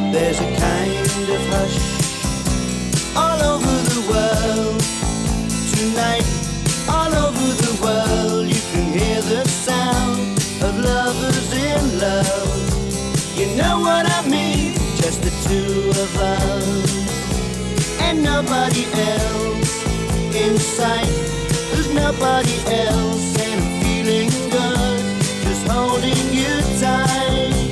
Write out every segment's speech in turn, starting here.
There's a kind of hush all over the world. Tonight, all over the world, you can hear the sound of lovers in love. You know what I mean? Just the two of us and nobody else in sight. There's nobody else, and I'm feeling good, just holding you tight.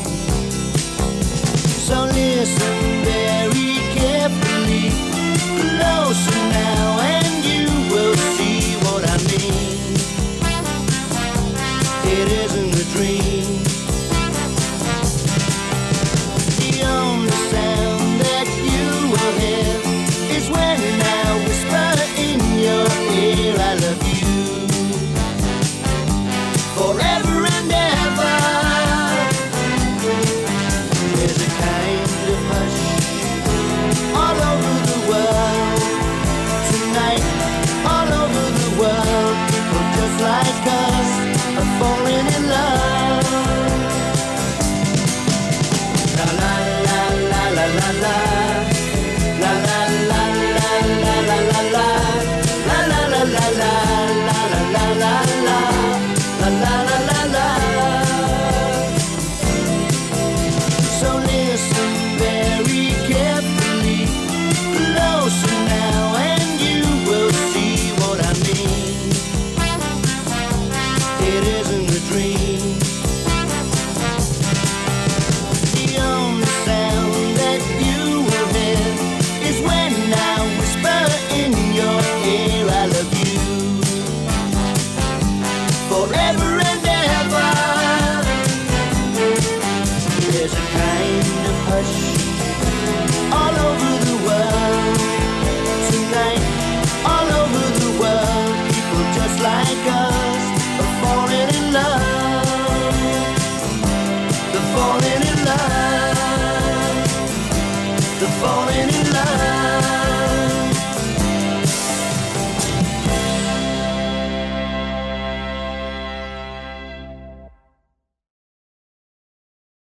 So listen very carefully, closer now, and you will see what I mean. It isn't a dream. The only sound that you will hear is when I whisper in your ear, I love you forever and ever. There's a kind of hush all over the world. Tonight, all over the world, people just like us are falling in love. La la la la la la la.